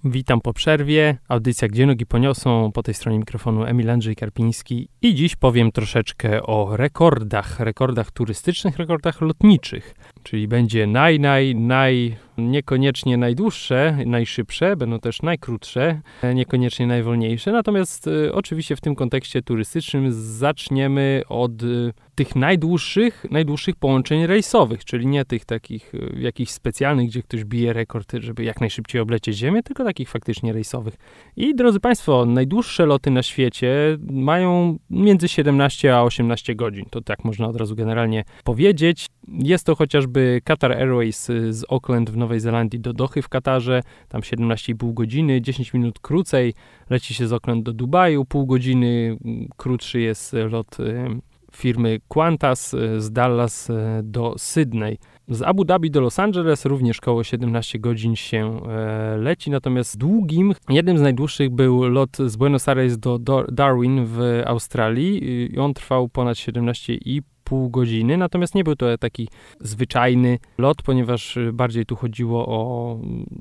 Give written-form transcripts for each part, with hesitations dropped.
Witam po przerwie. Audycja Gdzie nogi poniosą. Po tej stronie mikrofonu Emil Andrzej Karpiński. I dziś powiem troszeczkę o rekordach turystycznych, rekordach lotniczych. Czyli będzie niekoniecznie najdłuższe, najszybsze, będą też najkrótsze, niekoniecznie najwolniejsze. Natomiast oczywiście w tym kontekście turystycznym zaczniemy od tych najdłuższych połączeń rejsowych, czyli nie tych takich jakichś specjalnych, gdzie ktoś bije rekord, żeby jak najszybciej oblecieć Ziemię, tylko takich faktycznie rejsowych. I drodzy Państwo, najdłuższe loty na świecie mają między 17 a 18 godzin. To tak można od razu generalnie powiedzieć. Jest to chociażby Qatar Airways z Auckland w Nowej Zelandii do Dochy w Katarze, tam 17,5 godziny, 10 minut krócej leci się z Auckland do Dubaju, pół godziny krótszy jest lot firmy Qantas z Dallas do Sydney. Z Abu Dhabi do Los Angeles również około 17 godzin się leci, natomiast jednym z najdłuższych był lot z Buenos Aires do Darwin w Australii i on trwał ponad 17,5 godziny, natomiast nie był to taki zwyczajny lot, ponieważ bardziej tu chodziło o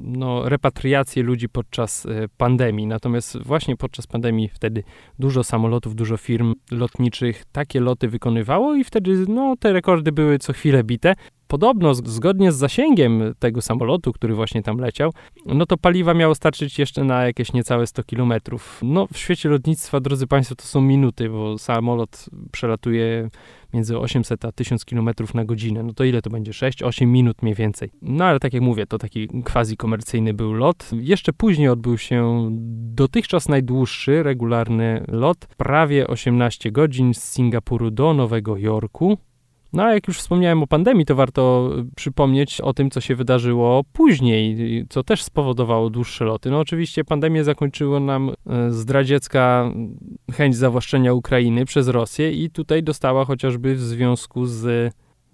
repatriację ludzi podczas pandemii. Natomiast właśnie podczas pandemii wtedy dużo samolotów, dużo firm lotniczych takie loty wykonywało i wtedy te rekordy były co chwilę bite. Podobno, zgodnie z zasięgiem tego samolotu, który właśnie tam leciał, to paliwa miało starczyć jeszcze na jakieś niecałe 100 km. W świecie lotnictwa, drodzy Państwo, to są minuty, bo samolot przelatuje między 800 a 1000 km na godzinę. To ile to będzie? 6-8 minut mniej więcej. Ale tak jak mówię, to taki quasi-komercyjny był lot. Jeszcze później odbył się dotychczas najdłuższy, regularny lot, prawie 18 godzin z Singapuru do Nowego Jorku. A jak już wspomniałem o pandemii, to warto przypomnieć o tym, co się wydarzyło później, co też spowodowało dłuższe loty. Oczywiście pandemię zakończyła nam zdradziecka chęć zawłaszczenia Ukrainy przez Rosję i tutaj dostała chociażby w związku z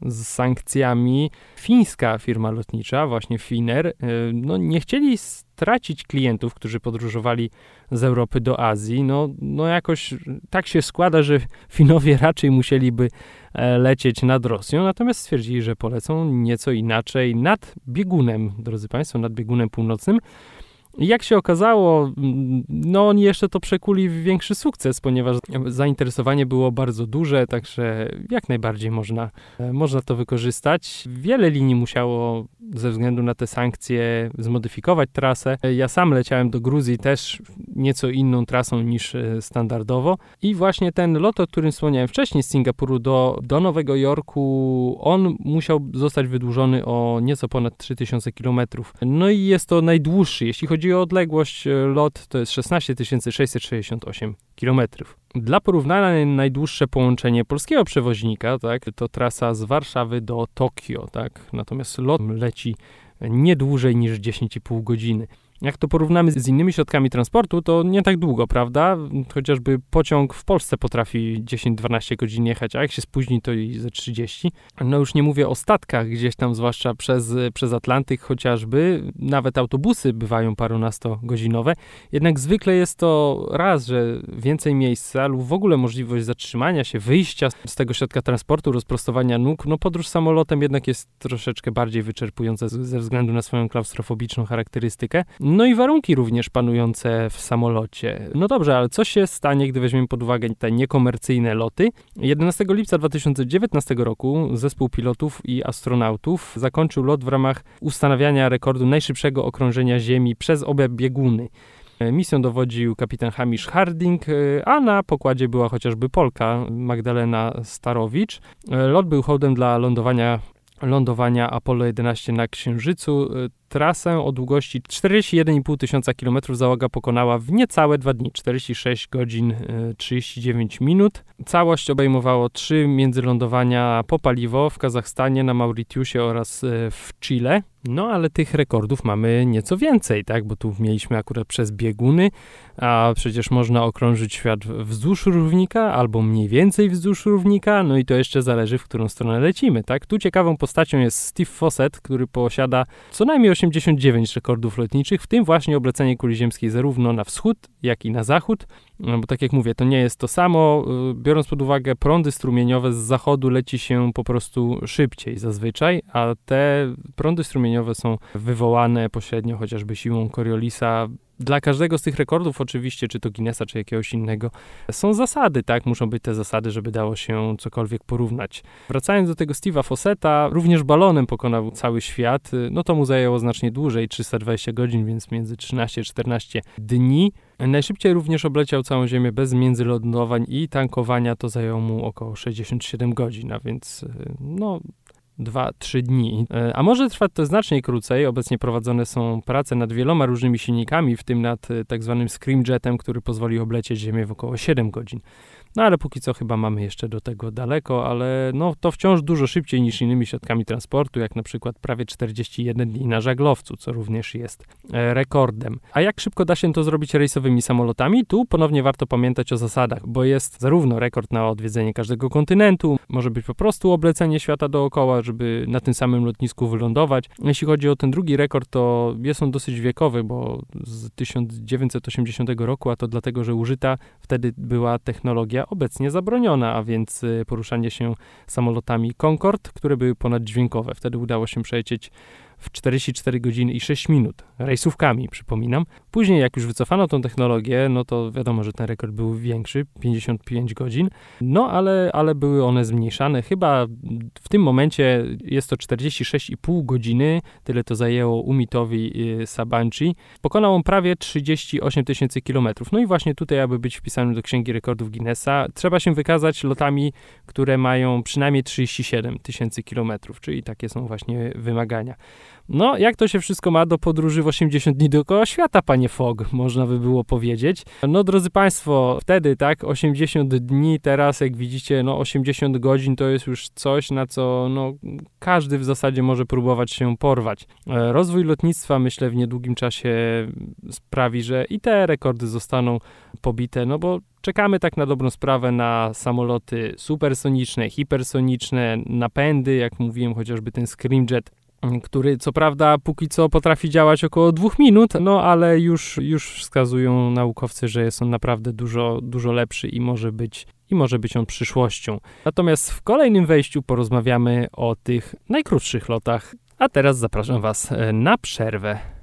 sankcjami fińska firma lotnicza, właśnie Finnair. Nie chcieli stracić klientów, którzy podróżowali z Europy do Azji. Jakoś tak się składa, że Finowie raczej musieliby lecieć nad Rosją, natomiast stwierdzili, że polecą nieco inaczej nad biegunem, drodzy Państwo, nad biegunem północnym. I jak się okazało, oni jeszcze to przekuli w większy sukces, ponieważ zainteresowanie było bardzo duże, także jak najbardziej można to wykorzystać. Wiele linii musiało ze względu na te sankcje zmodyfikować trasę. Ja sam leciałem do Gruzji też nieco inną trasą niż standardowo i właśnie ten lot, o którym wspomniałem wcześniej z Singapuru do Nowego Jorku, on musiał zostać wydłużony o nieco ponad 3000 km. I jest to najdłuższy, jeśli chodzi o odległość, lot to jest 16 668 km. Dla porównania najdłuższe połączenie polskiego przewoźnika, to trasa z Warszawy do Tokio, natomiast lot leci nie dłużej niż 10,5 godziny. Jak to porównamy z innymi środkami transportu, to nie tak długo, prawda? Chociażby pociąg w Polsce potrafi 10-12 godzin jechać, a jak się spóźni, to i ze 30. Już nie mówię o statkach gdzieś tam, zwłaszcza przez Atlantyk chociażby. Nawet autobusy bywają parunastogodzinowe. Jednak zwykle jest to raz, że więcej miejsca lub w ogóle możliwość zatrzymania się, wyjścia z tego środka transportu, rozprostowania nóg. Podróż samolotem jednak jest troszeczkę bardziej wyczerpująca ze względu na swoją klaustrofobiczną charakterystykę. I warunki również panujące w samolocie. Dobrze, ale co się stanie, gdy weźmiemy pod uwagę te niekomercyjne loty? 11 lipca 2019 roku zespół pilotów i astronautów zakończył lot w ramach ustanawiania rekordu najszybszego okrążenia Ziemi przez obie bieguny. Misją dowodził kapitan Hamish Harding, a na pokładzie była chociażby Polka Magdalena Starowicz. Lot był hołdem dla lądowania Apollo 11 na Księżycu. Trasę o długości 41,5 tysiąca km załoga pokonała w niecałe 2 dni, 46 godzin 39 minut. Całość obejmowało 3 międzylądowania po paliwo w Kazachstanie, na Mauritiusie oraz w Chile. Ale tych rekordów mamy nieco więcej, bo tu mieliśmy akurat przez bieguny, a przecież można okrążyć świat wzdłuż równika albo mniej więcej wzdłuż równika, i to jeszcze zależy, w którą stronę lecimy, Tu ciekawą postacią jest Steve Fossett, który posiada co najmniej 289 rekordów lotniczych, w tym właśnie oblecenie kuli ziemskiej zarówno na wschód, jak i na zachód. No bo tak jak mówię, to nie jest to samo. Biorąc pod uwagę prądy strumieniowe, z zachodu leci się po prostu szybciej zazwyczaj, a te prądy strumieniowe są wywołane pośrednio chociażby siłą Coriolisa. Dla każdego z tych rekordów oczywiście, czy to Guinnessa, czy jakiegoś innego, są zasady, tak? Muszą być te zasady, żeby dało się cokolwiek porównać. Wracając do tego Steve'a Fossetta, również balonem pokonał cały świat. No to mu zajęło znacznie dłużej, 320 godzin, więc między 13 a 14 dni. Najszybciej również obleciał całą Ziemię bez międzylądowań i tankowania, to zajęło mu około 67 godzin, a więc 2-3 dni. A może trwać to znacznie krócej. Obecnie prowadzone są prace nad wieloma różnymi silnikami, w tym nad tak zwanym Scramjetem, który pozwoli oblecieć Ziemię w około 7 godzin. No ale póki co chyba mamy jeszcze do tego daleko, ale to wciąż dużo szybciej niż innymi środkami transportu, jak na przykład prawie 41 dni na żaglowcu, co również jest rekordem. A jak szybko da się to zrobić rejsowymi samolotami? Tu ponownie warto pamiętać o zasadach, bo jest zarówno rekord na odwiedzenie każdego kontynentu, może być po prostu oblecenie świata dookoła, żeby na tym samym lotnisku wylądować. Jeśli chodzi o ten drugi rekord, to jest on dosyć wiekowy, bo z 1980 roku, a to dlatego, że użyta wtedy była technologia obecnie zabroniona, a więc poruszanie się samolotami Concorde, które były ponaddźwiękowe. Wtedy udało się przelecieć w 44 godziny i 6 minut, rejsówkami, przypominam. Później, jak już wycofano tą technologię, no to wiadomo, że ten rekord był większy, 55 godzin, no ale były one zmniejszane. Chyba w tym momencie jest to 46,5 godziny, tyle to zajęło Umitowi Sabanci. Pokonał on prawie 38 tysięcy kilometrów. No i właśnie tutaj, aby być wpisanym do Księgi Rekordów Guinnessa, trzeba się wykazać lotami, które mają przynajmniej 37 tysięcy kilometrów, czyli takie są właśnie wymagania. No, jak to się wszystko ma do podróży w 80 dni dookoła świata, panie Fogg, można by było powiedzieć. No, drodzy państwo, wtedy, tak, 80 dni, teraz jak widzicie, 80 godzin to jest już coś, na co, każdy w zasadzie może próbować się porwać. Rozwój lotnictwa, myślę, w niedługim czasie sprawi, że i te rekordy zostaną pobite, bo czekamy tak na dobrą sprawę na samoloty supersoniczne, hipersoniczne, napędy, jak mówiłem, chociażby ten Scramjet, który co prawda póki co potrafi działać około 2 minut, ale już wskazują naukowcy, że jest on naprawdę dużo, dużo lepszy i może być on przyszłością. Natomiast w kolejnym wejściu porozmawiamy o tych najkrótszych lotach, a teraz zapraszam Was na przerwę.